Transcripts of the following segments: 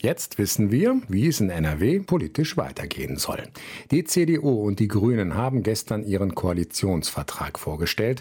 Jetzt wissen wir, wie es in NRW politisch weitergehen soll. Die CDU und die Grünen haben gestern ihren Koalitionsvertrag vorgestellt.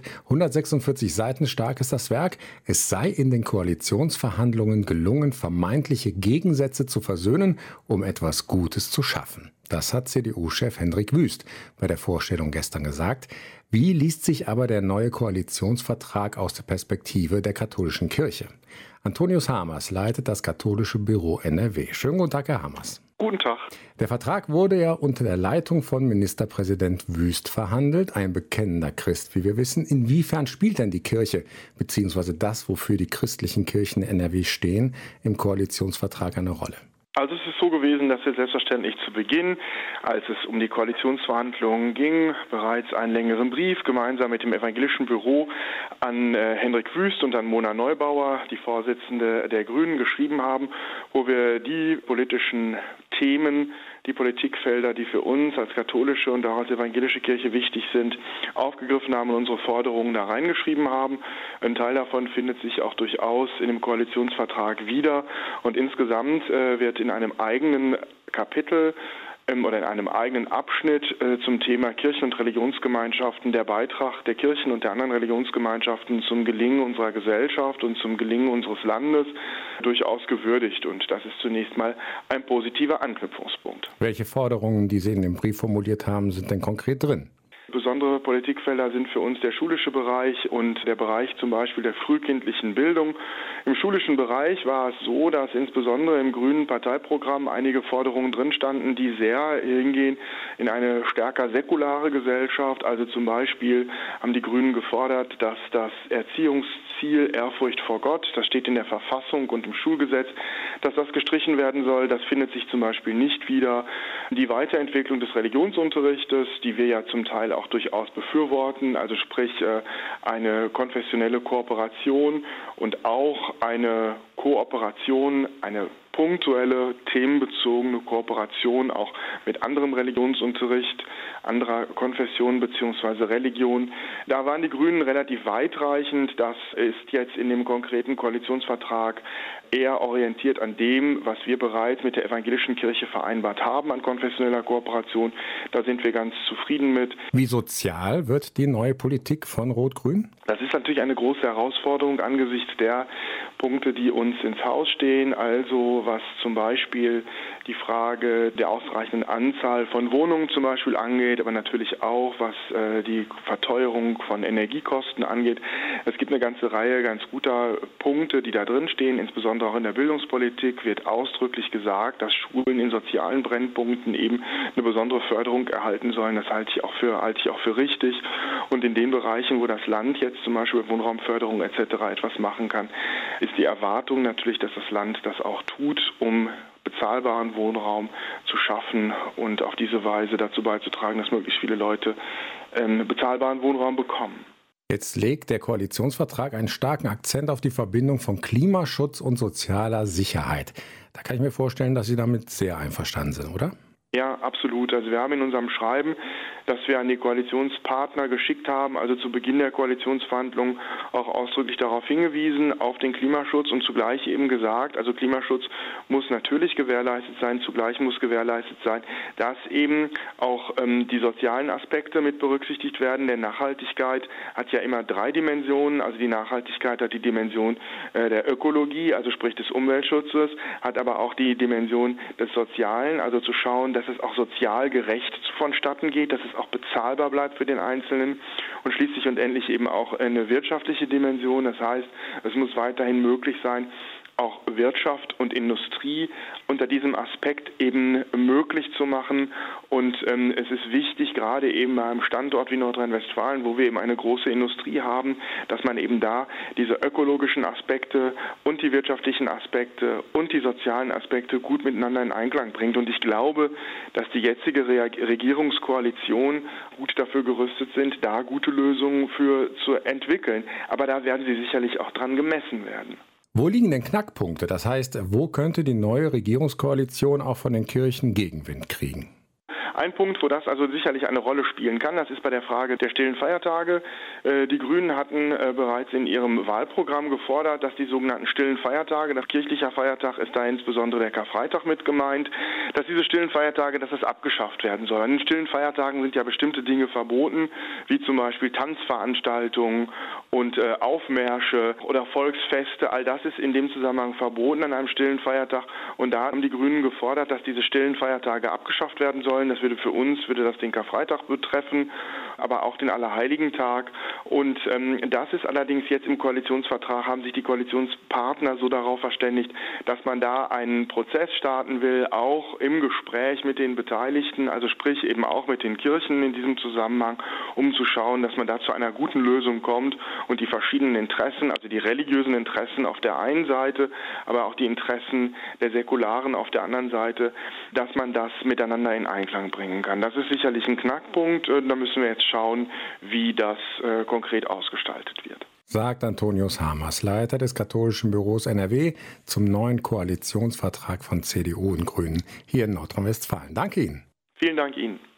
146 Seiten stark ist das Werk. Es sei in den Koalitionsverhandlungen gelungen, vermeintliche Gegensätze zu versöhnen, um etwas Gutes zu schaffen. Das hat CDU-Chef Hendrik Wüst bei der Vorstellung gestern gesagt. Wie liest sich aber der neue Koalitionsvertrag aus der Perspektive der katholischen Kirche? Antonius Hamers leitet das katholische Büro NRW. Schönen guten Tag, Herr Hamers. Guten Tag. Der Vertrag wurde ja unter der Leitung von Ministerpräsident Wüst verhandelt, ein bekennender Christ, wie wir wissen. Inwiefern spielt denn die Kirche, beziehungsweise das, wofür die christlichen Kirchen in NRW stehen, im Koalitionsvertrag eine Rolle? Also es ist so gewesen, dass wir selbstverständlich zu Beginn, als es um die Koalitionsverhandlungen ging, bereits einen längeren Brief gemeinsam mit dem evangelischen Büro an Hendrik Wüst und an Mona Neubauer, die Vorsitzende der Grünen, geschrieben haben, wo wir die politischen Themen, die Politikfelder, die für uns als katholische und auch als evangelische Kirche wichtig sind, aufgegriffen haben und unsere Forderungen da reingeschrieben haben. Ein Teil davon findet sich auch durchaus in dem Koalitionsvertrag wieder. Und insgesamt wird in einem eigenen Kapitel oder in einem eigenen Abschnitt zum Thema Kirchen- und Religionsgemeinschaften der Beitrag der Kirchen und der anderen Religionsgemeinschaften zum Gelingen unserer Gesellschaft und zum Gelingen unseres Landes durchaus gewürdigt. Und das ist zunächst mal ein positiver Anknüpfungspunkt. Welche Forderungen, die Sie in dem Brief formuliert haben, sind denn konkret drin? Besondere Politikfelder sind für uns der schulische Bereich und der Bereich zum Beispiel der frühkindlichen Bildung. Im schulischen Bereich war es so, dass insbesondere im grünen Parteiprogramm einige Forderungen drin standen, die sehr hingehen in eine stärker säkulare Gesellschaft. Also zum Beispiel haben die Grünen gefordert, dass das Erziehungsziel Ehrfurcht vor Gott, das steht in der Verfassung und im Schulgesetz, dass das gestrichen werden soll. Das findet sich zum Beispiel nicht wieder. Die Weiterentwicklung des Religionsunterrichtes, die wir ja zum Teil auch durchaus befürworten, also sprich eine konfessionelle Kooperation und auch eine Kooperation, eine punktuelle, themenbezogene Kooperation auch mit anderem Religionsunterricht, anderer Konfession bzw. Religion. Da waren die Grünen relativ weitreichend. Das ist jetzt in dem konkreten Koalitionsvertrag eher orientiert an dem, was wir bereits mit der evangelischen Kirche vereinbart haben an konfessioneller Kooperation. Da sind wir ganz zufrieden mit. Wie sozial wird die neue Politik von Rot-Grün? Das ist natürlich eine große Herausforderung angesichts der Punkte, die uns ins Haus stehen. Also was zum Beispiel die Frage der ausreichenden Anzahl von Wohnungen zum Beispiel angeht, aber natürlich auch was die Verteuerung von Energiekosten angeht. Es gibt eine ganze Reihe ganz guter Punkte, die da drin stehen. Insbesondere auch in der Bildungspolitik wird ausdrücklich gesagt, dass Schulen in sozialen Brennpunkten eben eine besondere Förderung erhalten sollen. Das halte ich auch für richtig. Und in den Bereichen, wo das Land jetzt zum Beispiel Wohnraumförderung etc. etwas machen kann, ist die Erwartung natürlich, dass das Land das auch tut, um bezahlbaren Wohnraum zu schaffen und auf diese Weise dazu beizutragen, dass möglichst viele Leute bezahlbaren Wohnraum bekommen. Jetzt legt der Koalitionsvertrag einen starken Akzent auf die Verbindung von Klimaschutz und sozialer Sicherheit. Da kann ich mir vorstellen, dass Sie damit sehr einverstanden sind, oder? Ja, absolut. Also wir haben in unserem Schreiben, das wir an die Koalitionspartner geschickt haben, also zu Beginn der Koalitionsverhandlungen auch ausdrücklich darauf hingewiesen, auf den Klimaschutz und zugleich eben gesagt, also Klimaschutz muss natürlich gewährleistet sein, zugleich muss gewährleistet sein, dass eben auch die sozialen Aspekte mit berücksichtigt werden. Denn Nachhaltigkeit hat ja immer 3 Dimensionen, also die Nachhaltigkeit hat die Dimension der Ökologie, also sprich des Umweltschutzes, hat aber auch die Dimension des Sozialen, also zu schauen, dass es auch sozial gerecht vonstatten geht, dass es auch bezahlbar bleibt für den Einzelnen und schließlich und endlich eben auch eine wirtschaftliche Dimension. Das heißt, es muss weiterhin möglich sein, auch Wirtschaft und Industrie unter diesem Aspekt eben möglich zu machen. Und es ist wichtig, gerade eben bei einem Standort wie Nordrhein-Westfalen, wo wir eben eine große Industrie haben, dass man eben da diese ökologischen Aspekte und die wirtschaftlichen Aspekte und die sozialen Aspekte gut miteinander in Einklang bringt. Und ich glaube, dass die jetzige Regierungskoalition gut dafür gerüstet sind, da gute Lösungen für zu entwickeln. Aber da werden sie sicherlich auch dran gemessen werden. Wo liegen denn Knackpunkte? Das heißt, wo könnte die neue Regierungskoalition auch von den Kirchen Gegenwind kriegen? Ein Punkt, wo das also sicherlich eine Rolle spielen kann, das ist bei der Frage der stillen Feiertage. Die Grünen hatten bereits in ihrem Wahlprogramm gefordert, dass die sogenannten stillen Feiertage, das kirchlicher Feiertag ist da insbesondere der Karfreitag mit gemeint, dass diese stillen Feiertage, dass das abgeschafft werden soll. An den stillen Feiertagen sind ja bestimmte Dinge verboten, wie zum Beispiel Tanzveranstaltungen und Aufmärsche oder Volksfeste. All das ist in dem Zusammenhang verboten an einem stillen Feiertag. Und da haben die Grünen gefordert, dass diese stillen Feiertage abgeschafft werden sollen. Das würde das den Karfreitag betreffen, aber auch den Allerheiligentag. Und das ist allerdings jetzt im Koalitionsvertrag, haben sich die Koalitionspartner so darauf verständigt, dass man da einen Prozess starten will, auch im Gespräch mit den Beteiligten, also sprich eben auch mit den Kirchen in diesem Zusammenhang, um zu schauen, dass man da zu einer guten Lösung kommt und die verschiedenen Interessen, also die religiösen Interessen auf der einen Seite, aber auch die Interessen der Säkularen auf der anderen Seite, dass man das miteinander in Einklang bringen kann. Das ist sicherlich ein Knackpunkt. Da müssen wir jetzt schauen, wie das konkret ausgestaltet wird. Sagt Antonius Hamers, Leiter des katholischen Büros NRW, zum neuen Koalitionsvertrag von CDU und Grünen hier in Nordrhein-Westfalen. Danke Ihnen. Vielen Dank Ihnen.